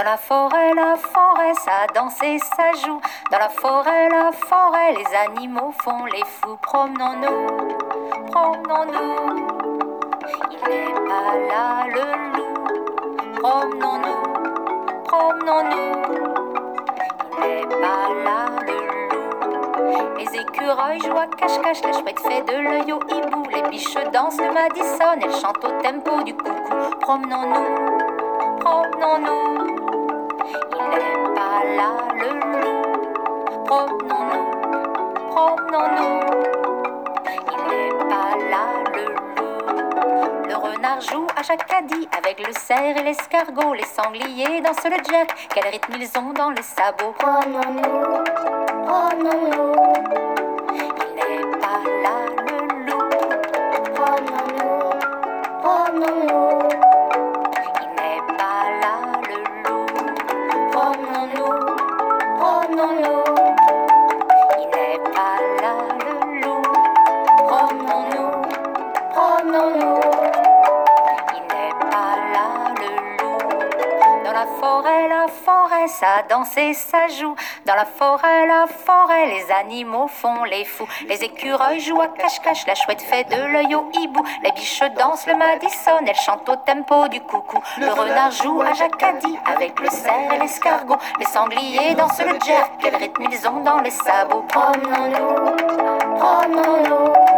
la forêt, ça danse et ça joue. Dans la forêt, les animaux font les fous. Promenons-nous, promenons-nous. Il n'est pas là le loup. Promenons-nous, promenons-nous. Il n'est pas là le loup. Les écureuils jouent à cache-cache, la chouette fait de l'œil au hibou. Les biches dansent le Madison, elles chantent au tempo du coucou. Promenons-nous, promenons-nous. Il n'est pas là le loup. Promenons-nous, promenons-nous. Il n'est pas là le loup. Le renard joue à Jacadie avec le cerf et l'escargot. Les sangliers dansent le jerk, quel rythme ils ont dans les sabots. Promenons-nous, promenons-nous. Il n'est pas là le loup. Promenons-nous, promenons-nous. Il n'est pas là le loup. Promenons-nous, promenons-nous. Il n'est pas là le loup. Promenons-nous, Promenons-nous. il n'est pas là le loup. Dans la forêt, ça danse et ça joue. Dans la forêt, les animaux font les fous. Les écureuils jouent à cache-cache, la chouette fait de l'œil au hibou. Les biches dansent le Madison, elles chantent au tempo du coucou. Le renard joue à Jacadie avec le cerf et l'escargot. Les sangliers dansent le jerk, quel rythme ils ont dans les sabots. Promenons-nous, promenons-nous.